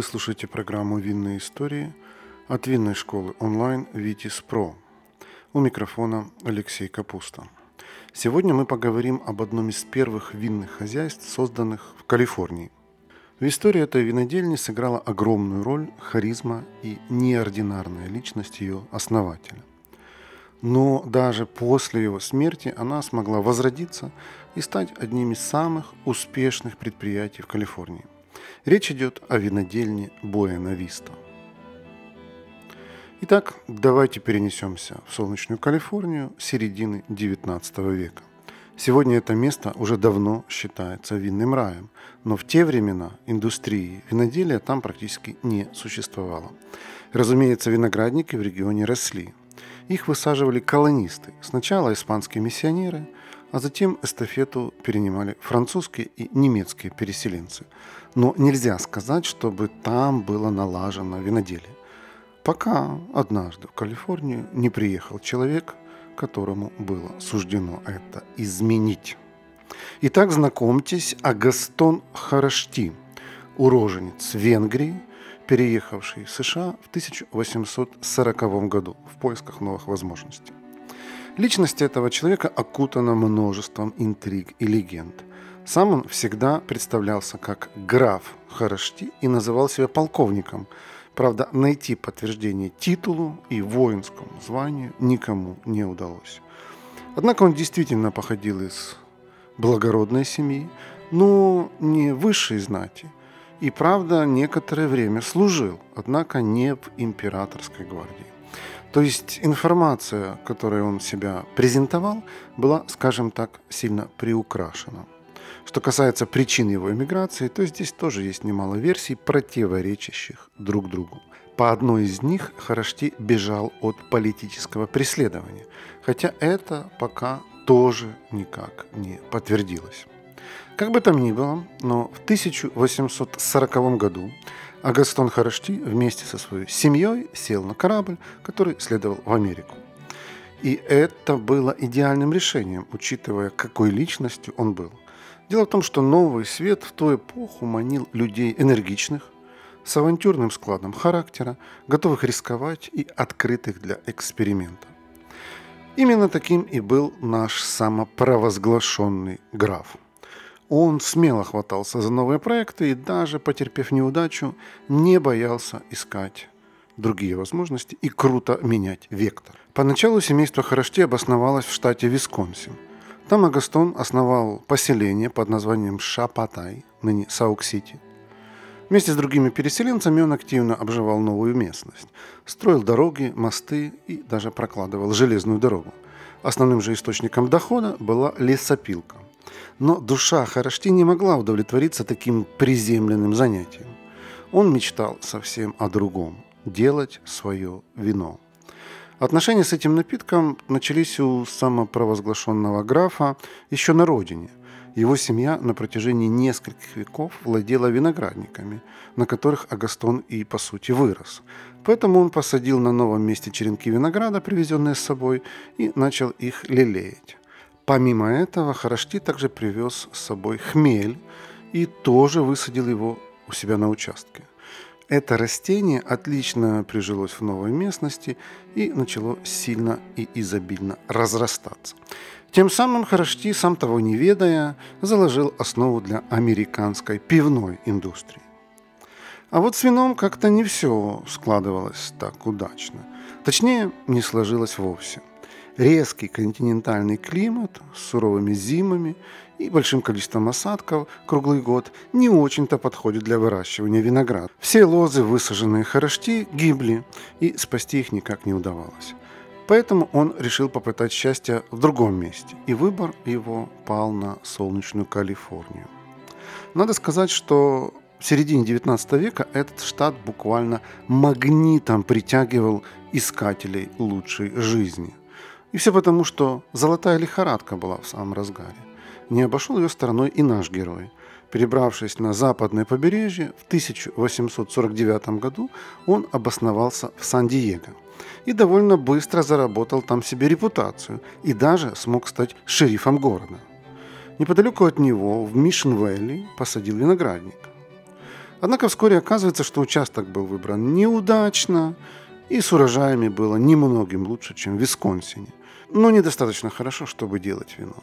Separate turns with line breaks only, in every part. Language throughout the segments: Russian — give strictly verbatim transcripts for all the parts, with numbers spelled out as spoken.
Вы слушаете программу «Винные истории» от винной школы онлайн «Витис Про». У микрофона Алексей Капуста. Сегодня мы поговорим об одном из первых винных хозяйств, созданных в Калифорнии. В истории этой винодельни сыграла огромную роль харизма и неординарная личность ее основателя. Но даже после его смерти она смогла возродиться и стать одним из самых успешных предприятий в Калифорнии. Речь идет о винодельне Буэна Виста. Итак, давайте перенесемся в солнечную Калифорнию середины девятнадцатого века. Сегодня это место уже давно считается винным раем, но в те времена индустрии виноделия там практически не существовало. Разумеется, виноградники в регионе росли. Их высаживали колонисты, сначала испанские миссионеры, а затем эстафету перенимали французские и немецкие переселенцы. Но нельзя сказать, чтобы там было налажено виноделие. Пока однажды в Калифорнию не приехал человек, которому было суждено это изменить. Итак, знакомьтесь, Агастон Харашти, уроженец Венгрии, переехавший в США в тысяча восемьсот сороковом году в поисках новых возможностей. Личность этого человека окутана множеством интриг и легенд. Сам он всегда представлялся как граф Харашти и называл себя полковником. Правда, найти подтверждение титулу и воинскому званию никому не удалось. Однако он действительно походил из благородной семьи, но не высшей знати. И, правда, некоторое время служил, однако не в императорской гвардии. То есть информация, которой он себя презентовал, была, скажем так, сильно приукрашена. Что касается причин его эмиграции, то здесь тоже есть немало версий, противоречащих друг другу. По одной из них Харашти бежал от политического преследования, хотя это пока тоже никак не подтвердилось. Как бы там ни было, но в тысяча восемьсот сороковом году Агастон Харашти вместе со своей семьей сел на корабль, который следовал в Америку. И это было идеальным решением, учитывая, какой личностью он был. Дело в том, что новый свет в ту эпоху манил людей энергичных, с авантюрным складом характера, готовых рисковать и открытых для эксперимента. Именно таким и был наш самопровозглашенный граф. Он смело хватался за новые проекты и даже, потерпев неудачу, не боялся искать другие возможности и круто менять вектор. Поначалу семейство Харашти обосновалось в штате Висконсин. Там Агастон основал поселение под названием Шапатай, ныне Саук-Сити. Вместе с другими переселенцами он активно обживал новую местность, строил дороги, мосты и даже прокладывал железную дорогу. Основным же источником дохода была лесопилка. Но душа Харашти не могла удовлетвориться таким приземленным занятием. Он мечтал совсем о другом – делать свое вино. Отношения с этим напитком начались у самопровозглашенного графа еще на родине. Его семья на протяжении нескольких веков владела виноградниками, на которых Агастон и, по сути, вырос. Поэтому он посадил на новом месте черенки винограда, привезенные с собой, и начал их лелеять. Помимо этого, Харашти также привез с собой хмель и тоже высадил его у себя на участке. Это растение отлично прижилось в новой местности и начало сильно и изобильно разрастаться. Тем самым Харашти, сам того не ведая, заложил основу для американской пивной индустрии. А вот с вином как-то не все складывалось так удачно. Точнее, не сложилось вовсе. Резкий континентальный климат с суровыми зимами и большим количеством осадков круглый год не очень-то подходит для выращивания винограда. Все лозы, высаженные Харашти, гибли, и спасти их никак не удавалось. Поэтому он решил попытать счастье в другом месте, и выбор его пал на солнечную Калифорнию. Надо сказать, что в середине девятнадцатого века этот штат буквально магнитом притягивал искателей лучшей жизни. И все потому, что золотая лихорадка была в самом разгаре. Не обошел ее стороной и наш герой. Перебравшись на западное побережье, в тысяча восемьсот сорок девятом году он обосновался в Сан-Диего и довольно быстро заработал там себе репутацию и даже смог стать шерифом города. Неподалеку от него, в Мишн-Вэлли, посадил виноградник. Однако вскоре оказывается, что участок был выбран неудачно, и с урожаями было немногим лучше, чем в Висконсине, но недостаточно хорошо, чтобы делать вино.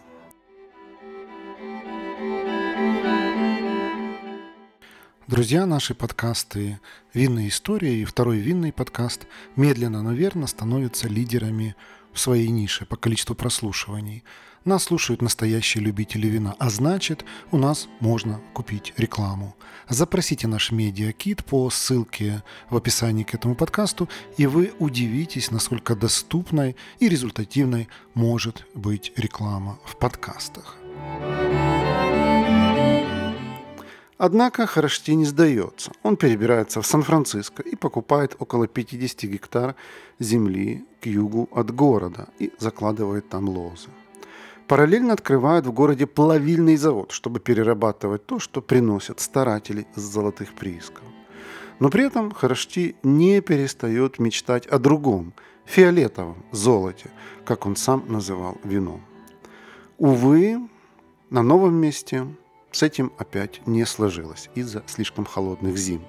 Друзья, наши подкасты «Винные истории» и второй винный подкаст медленно, но верно становятся лидерами в своей нише по количеству прослушиваний. Нас слушают настоящие любители вина, а значит, у нас можно купить рекламу. Запросите наш медиакит по ссылке в описании к этому подкасту, и вы удивитесь, насколько доступной и результативной может быть реклама в подкастах. Однако Харашти не сдается. Он перебирается в Сан-Франциско и покупает около пятьдесят гектар земли к югу от города и закладывает там лозы. Параллельно открывают в городе плавильный завод, чтобы перерабатывать то, что приносят старатели с золотых приисков. Но при этом Харашти не перестает мечтать о другом, фиолетовом золоте, как он сам называл вино. Увы, на новом месте с этим опять не сложилось из-за слишком холодных зим.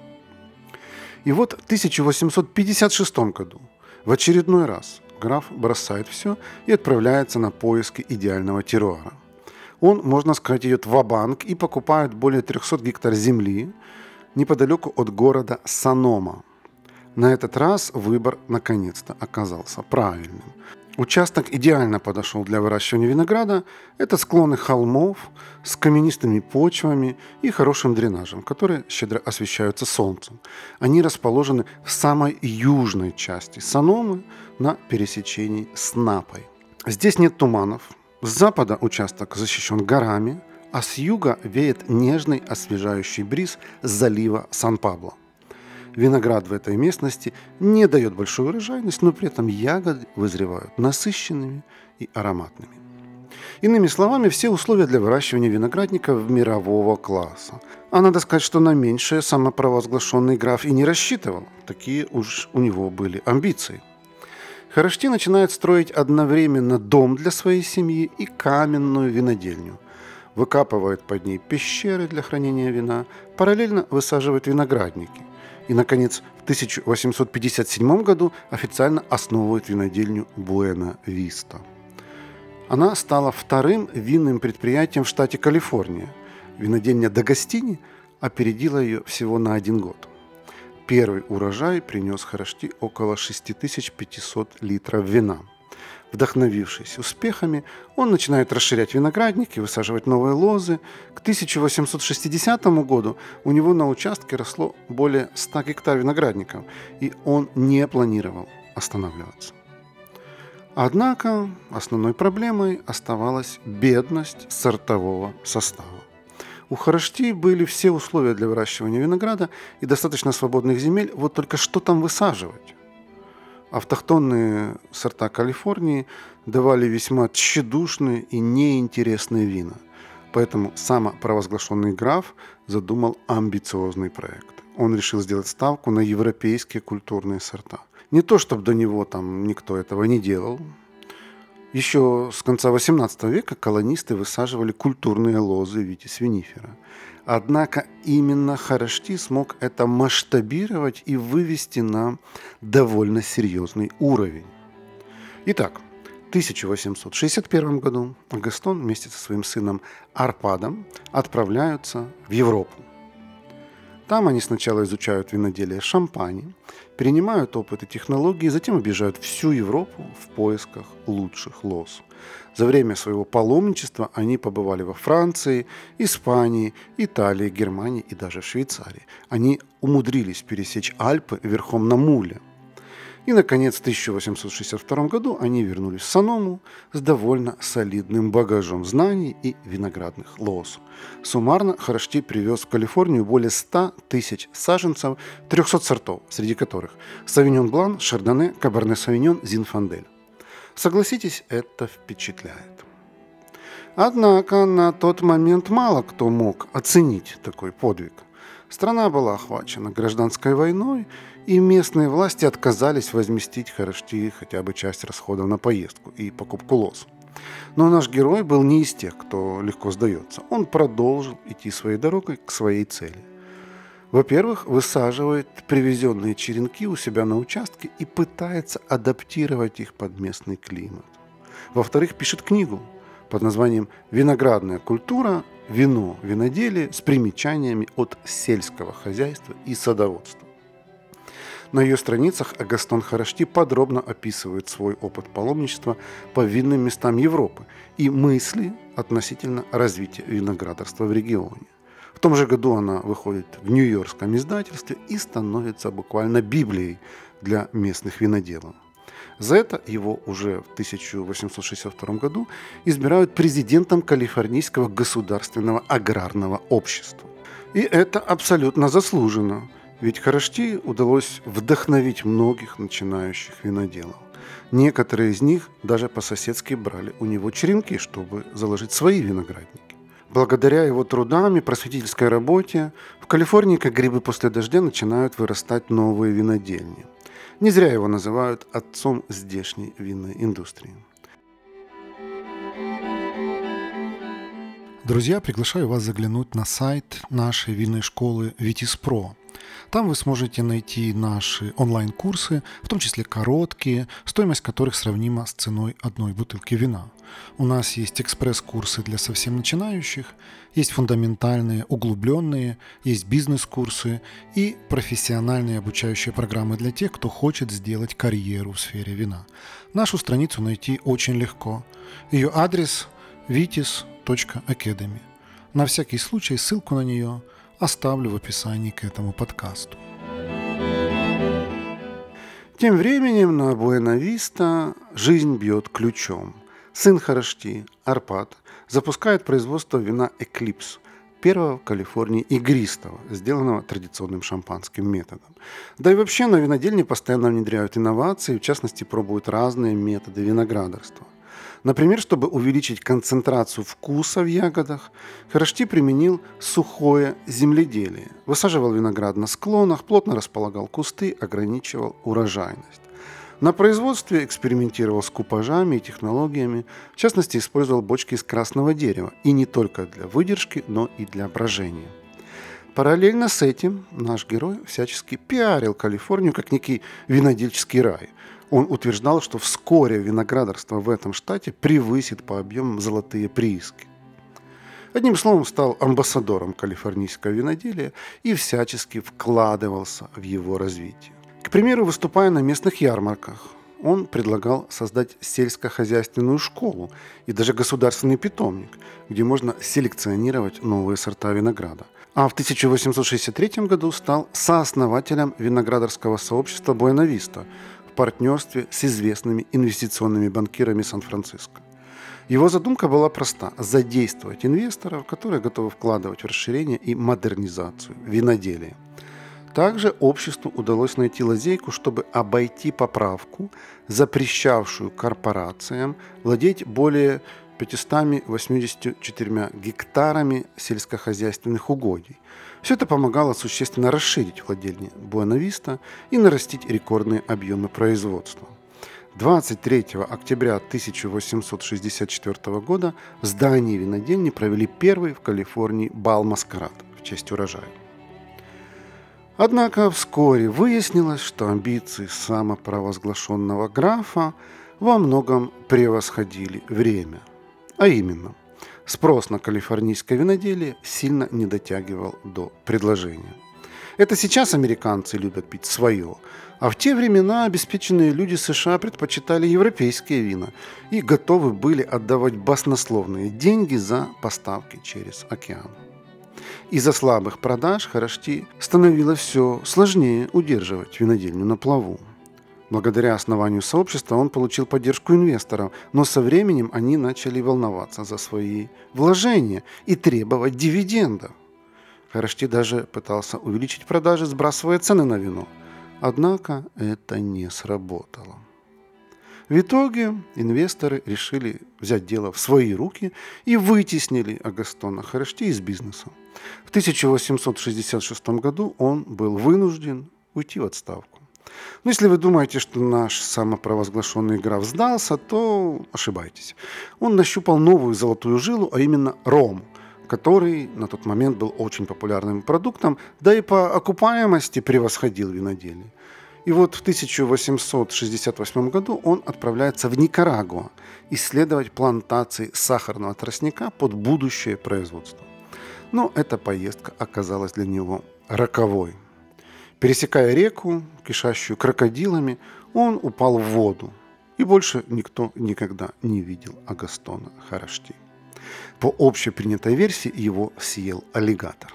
И вот в тысяча восемьсот пятьдесят шестом году в очередной раз граф бросает все и отправляется на поиски идеального терруара. Он, можно сказать, идет ва-банк и покупает более триста гектар земли неподалеку от города Санома. На этот раз выбор наконец-то оказался правильным. Участок идеально подошел для выращивания винограда. Это склоны холмов с каменистыми почвами и хорошим дренажем, которые щедро освещаются солнцем. Они расположены в самой южной части Саномы на пересечении с Напой. Здесь нет туманов. С запада участок защищен горами, а с юга веет нежный освежающий бриз с залива Сан-Пабло. Виноград в этой местности не дает большую урожайность, но при этом ягоды вызревают насыщенными и ароматными. Иными словами, все условия для выращивания виноградников мирового класса. А надо сказать, что на меньшее самопровозглашенный граф и не рассчитывал. Такие уж у него были амбиции. Харашти начинает строить одновременно дом для своей семьи и каменную винодельню. Выкапывает под ней пещеры для хранения вина, параллельно высаживает виноградники. И, наконец, в тысяча восемьсот пятьдесят седьмом году официально основывает винодельню Буэна-Виста. Она стала вторым винным предприятием в штате Калифорния. Винодельня Д'Агостини опередила ее всего на один год. Первый урожай принес Харашти около шесть тысяч пятьсот литров вина. Вдохновившись успехами, он начинает расширять виноградники, высаживать новые лозы. К тысяча восемьсот шестидесятому году у него на участке росло более ста гектар виноградников, и он не планировал останавливаться. Однако основной проблемой оставалась бедность сортового состава. У Харашти были все условия для выращивания винограда и достаточно свободных земель, вот только что там высаживать? Автохтонные сорта Калифорнии давали весьма тщедушные и неинтересные вина. Поэтому самопровозглашенный граф задумал амбициозный проект. Он решил сделать ставку на европейские культурные сорта. Не то, чтобы до него там никто этого не делал. Еще с конца восемнадцатого века колонисты высаживали культурные лозы витис винифера. Однако именно Харашти смог это масштабировать и вывести на довольно серьезный уровень. Итак, в тысяча восемьсот шестьдесят первом году Гастон вместе со своим сыном Арпадом отправляются в Европу. Там они сначала изучают виноделие Шампани, перенимают опыт и технологии, затем объезжают всю Европу в поисках лучших лоз. За время своего паломничества они побывали во Франции, Испании, Италии, Германии и даже Швейцарии. Они умудрились пересечь Альпы верхом на муле. И, наконец, в тысяча восемьсот шестьдесят втором году они вернулись в Саному с довольно солидным багажом знаний и виноградных лоз. Суммарно Харашти привез в Калифорнию более ста тысяч саженцев трехсот сортов, среди которых Савиньон Блан, Шардоне, Каберне Савиньон, Зинфандель. Согласитесь, это впечатляет. Однако на тот момент мало кто мог оценить такой подвиг. Страна была охвачена гражданской войной, и местные власти отказались возместить Харашти хотя бы часть расходов на поездку и покупку лоз. Но наш герой был не из тех, кто легко сдается. Он продолжил идти своей дорогой к своей цели. Во-первых, высаживает привезенные черенки у себя на участке и пытается адаптировать их под местный климат. Во-вторых, пишет книгу под названием «Виноградная культура. Вино, виноделие с примечаниями от сельского хозяйства и садоводства». На ее страницах Агастон Харашти подробно описывает свой опыт паломничества по винным местам Европы и мысли относительно развития виноградарства в регионе. В том же году она выходит в нью-йоркском издательстве и становится буквально Библией для местных виноделов. За это его уже в тысяча восемьсот шестьдесят втором году избирают президентом Калифорнийского государственного аграрного общества. И это абсолютно заслуженно, ведь Харашти удалось вдохновить многих начинающих виноделов. Некоторые из них даже по-соседски брали у него черенки, чтобы заложить свои виноградники. Благодаря его трудам и просветительской работе в Калифорнии, как грибы после дождя, начинают вырастать новые винодельни. Не зря его называют отцом здешней винной индустрии. Друзья, приглашаю вас заглянуть на сайт нашей винной школы Vitis.Pro. Там вы сможете найти наши онлайн-курсы, в том числе короткие, стоимость которых сравнима с ценой одной бутылки вина. У нас есть экспресс-курсы для совсем начинающих, есть фундаментальные, углубленные, есть бизнес-курсы и профессиональные обучающие программы для тех, кто хочет сделать карьеру в сфере вина. Нашу страницу найти очень легко. Ее адрес vitis точка academy. На всякий случай ссылку на нее оставлю в описании к этому подкасту. Тем временем на Буэна-Виста жизнь бьет ключом. Сын Харашти, Арпад, запускает производство вина «Эклипс», первого в Калифорнии игристого, сделанного традиционным шампанским методом. Да и вообще на винодельне постоянно внедряют инновации, в частности пробуют разные методы виноградарства. Например, чтобы увеличить концентрацию вкуса в ягодах, Харашти применил сухое земледелие. Высаживал виноград на склонах, плотно располагал кусты, ограничивал урожайность. На производстве экспериментировал с купажами и технологиями, в частности, использовал бочки из красного дерева, и не только для выдержки, но и для брожения. Параллельно с этим наш герой всячески пиарил Калифорнию как некий винодельческий рай. Он утверждал, что вскоре виноградарство в этом штате превысит по объемам золотые прииски. Одним словом, стал амбассадором калифорнийского виноделия и всячески вкладывался в его развитие. К примеру, выступая на местных ярмарках, он предлагал создать сельскохозяйственную школу и даже государственный питомник, где можно селекционировать новые сорта винограда. А в тысяча восемьсот шестьдесят третьем году стал сооснователем виноградарского сообщества Буэна-Виста в партнерстве с известными инвестиционными банкирами Сан-Франциско. Его задумка была проста – задействовать инвесторов, которые готовы вкладывать в расширение и модернизацию виноделия. Также обществу удалось найти лазейку, чтобы обойти поправку, запрещавшую корпорациям владеть более пятьюстами восьмидесятью четырьмя гектарами сельскохозяйственных угодий. Все это помогало существенно расширить владение Буэна-Виста и нарастить рекордные объемы производства. двадцать третьего октября тысяча восемьсот шестьдесят четвёртого года в здании винодельни провели первый в Калифорнии бал-маскарад в честь урожая. Однако вскоре выяснилось, что амбиции самопровозглашенного графа во многом превосходили время. А именно, спрос на калифорнийское виноделие сильно не дотягивал до предложения. Это сейчас американцы любят пить свое, а в те времена обеспеченные люди США предпочитали европейские вина и готовы были отдавать баснословные деньги за поставки через океан. Из-за слабых продаж Харашти становилось все сложнее удерживать винодельню на плаву. Благодаря основанию сообщества он получил поддержку инвесторов, но со временем они начали волноваться за свои вложения и требовать дивидендов. Харашти даже пытался увеличить продажи, сбрасывая цены на вино. Однако это не сработало. В итоге инвесторы решили взять дело в свои руки и вытеснили Агастона Харашти из бизнеса. В тысяча восемьсот шестьдесят шестом году он был вынужден уйти в отставку. Но если вы думаете, что наш самопровозглашенный граф сдался, то ошибаетесь. Он нащупал новую золотую жилу, а именно ром, который на тот момент был очень популярным продуктом, да и по окупаемости превосходил виноделие. И вот в тысяча восемьсот шестьдесят восьмом году он отправляется в Никарагуа исследовать плантации сахарного тростника под будущее производство. Но эта поездка оказалась для него роковой. Пересекая реку, кишащую крокодилами, он упал в воду, и больше никто никогда не видел Агастона Харашти. По общепринятой версии его съел аллигатор.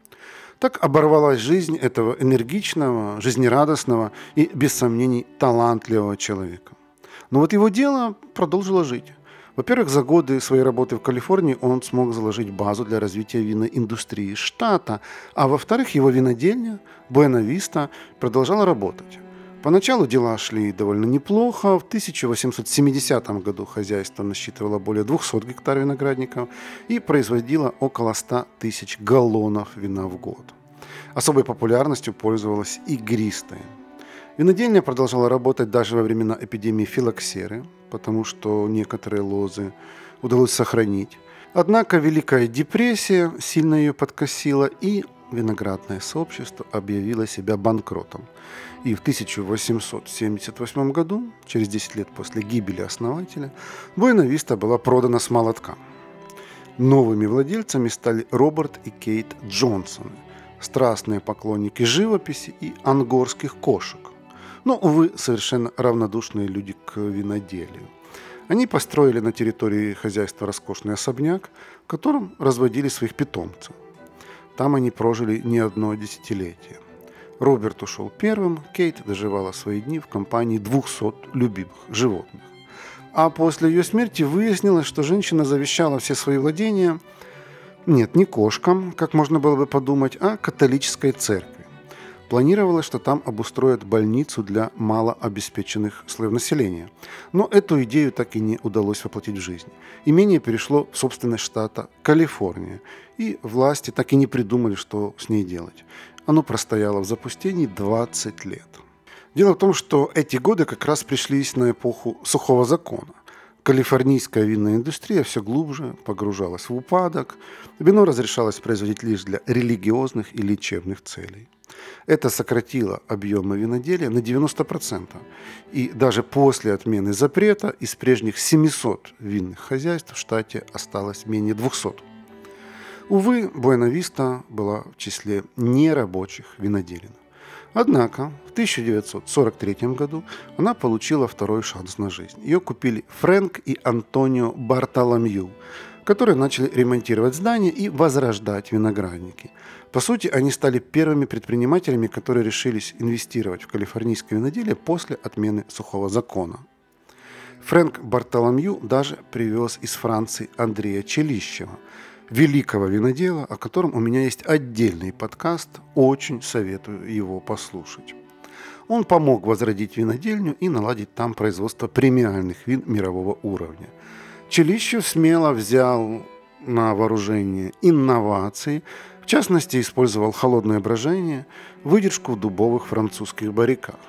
Так оборвалась жизнь этого энергичного, жизнерадостного и, без сомнений, талантливого человека. Но вот его дело продолжило жить. Во-первых, за годы своей работы в Калифорнии он смог заложить базу для развития винной индустрии штата, а во-вторых, его винодельня Буэна Виста продолжала работать. Поначалу дела шли довольно неплохо. В тысяча восемьсот семидесятом году хозяйство насчитывало более двухсот гектар виноградников и производило около ста тысяч галлонов вина в год. Особой популярностью пользовалась игристая. Винодельня продолжала работать даже во времена эпидемии филоксеры, потому что некоторые лозы удалось сохранить. Однако Великая депрессия сильно ее подкосила, и виноградное сообщество объявило себя банкротом. И в тысяча восемьсот семьдесят восьмом году, через десять лет после гибели основателя, Буэна Виста была продана с молотка. Новыми владельцами стали Роберт и Кейт Джонсоны, страстные поклонники живописи и ангорских кошек. Но, увы, совершенно равнодушные люди к виноделию. Они построили на территории хозяйства роскошный особняк, в котором разводили своих питомцев. Там они прожили не одно десятилетие. Роберт ушел первым, Кейт доживала свои дни в компании двухсот любимых животных. А после ее смерти выяснилось, что женщина завещала все свои владения, нет, не кошкам, как можно было бы подумать, а католической церкви. Планировалось, что там обустроят больницу для малообеспеченных слоев населения. Но эту идею так и не удалось воплотить в жизнь. Имение перешло в собственность штата Калифорния, и власти так и не придумали, что с ней делать. Оно простояло в запустении двадцать лет. Дело в том, что эти годы как раз пришлись на эпоху сухого закона. Калифорнийская винная индустрия все глубже погружалась в упадок. Вино разрешалось производить лишь для религиозных и лечебных целей. Это сократило объемы виноделия на девяносто процентов. И даже после отмены запрета из прежних семисот винных хозяйств в штате осталось менее двухсот. Увы, Буэна Виста была в числе нерабочих виноделин. Однако в тысяча девятьсот сорок третьем году она получила второй шанс на жизнь. Ее купили Фрэнк и Антонио Бартоломью, которые начали ремонтировать здания и возрождать виноградники. По сути, они стали первыми предпринимателями, которые решились инвестировать в калифорнийское виноделие после отмены сухого закона. Фрэнк Бартоломью даже привез из Франции Андрея Челищева, великого винодела, о котором у меня есть отдельный подкаст, очень советую его послушать. Он помог возродить винодельню и наладить там производство премиальных вин мирового уровня. Челищев смело взял на вооружение инновации, в частности, использовал холодное брожение, выдержку в дубовых французских барриках.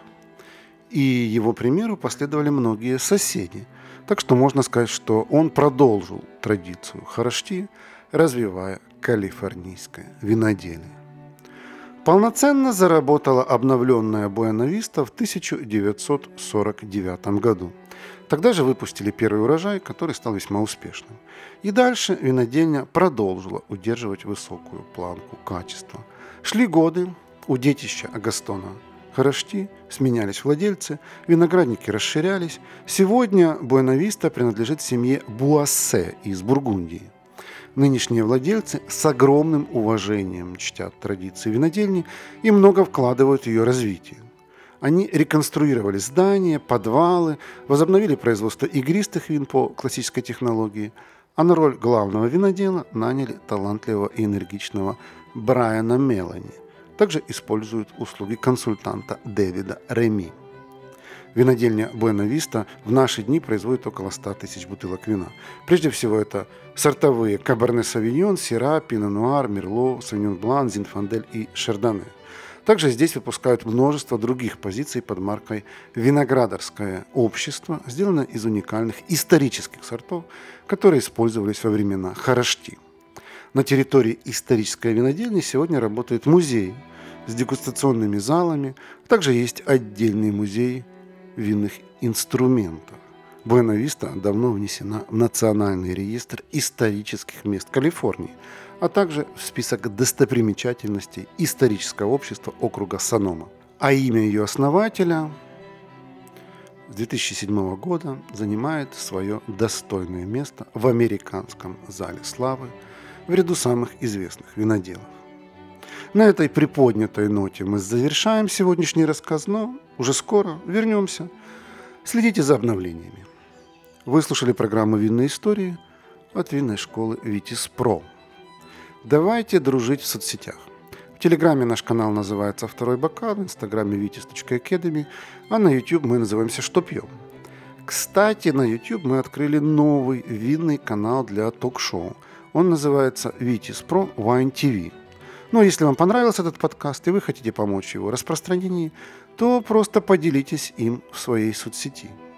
И его примеру последовали многие соседи, так что можно сказать, что он продолжил традицию Харашти, развивая калифорнийское виноделие. Полноценно заработала обновленная Буэна Виста в тысяча девятьсот сорок девятом году. Тогда же выпустили первый урожай, который стал весьма успешным. И дальше винодельня продолжила удерживать высокую планку качества. Шли годы, у детища Агастона Харашти сменялись владельцы, виноградники расширялись. Сегодня Буэна Виста принадлежит семье Буассе из Бургундии. Нынешние владельцы с огромным уважением чтят традиции винодельни и много вкладывают в ее развитие. Они реконструировали здания, подвалы, возобновили производство игристых вин по классической технологии, а на роль главного винодела наняли талантливого и энергичного Брайана Мелани. Также используют услуги консультанта Дэвида Реми. Винодельня Буэна Виста в наши дни производит около ста тысяч бутылок вина. Прежде всего это сортовые Каберне Савиньон, Сира, Пино Нуар, Мерло, Савиньон Блан, Зинфандель и Шардоне. Также здесь выпускают множество других позиций под маркой «Виноградарское общество», сделанное из уникальных исторических сортов, которые использовались во времена Харашти. На территории исторической винодельни сегодня работает музей с дегустационными залами. Также есть отдельный музей винных инструментов. Буэна-Виста давно внесена в Национальный реестр исторических мест Калифорнии, а также в список достопримечательностей исторического общества округа Сонома. А имя ее основателя с две тысячи седьмого года занимает свое достойное место в американском зале славы в ряду самых известных виноделов. На этой приподнятой ноте мы завершаем сегодняшний рассказ, но уже скоро вернемся. Следите за обновлениями. Вы слушали программу «Винные истории» от винной школы «Витис Про». Давайте дружить в соцсетях. В Телеграме наш канал называется «Второй бокал», в Инстаграме витис точка академи, а на YouTube мы называемся «Что пьем?». Кстати, на YouTube мы открыли новый винный канал для ток-шоу. Он называется «Витис Про Wine ти ви». Но если вам понравился этот подкаст и вы хотите помочь его распространении, то просто поделитесь им в своей соцсети.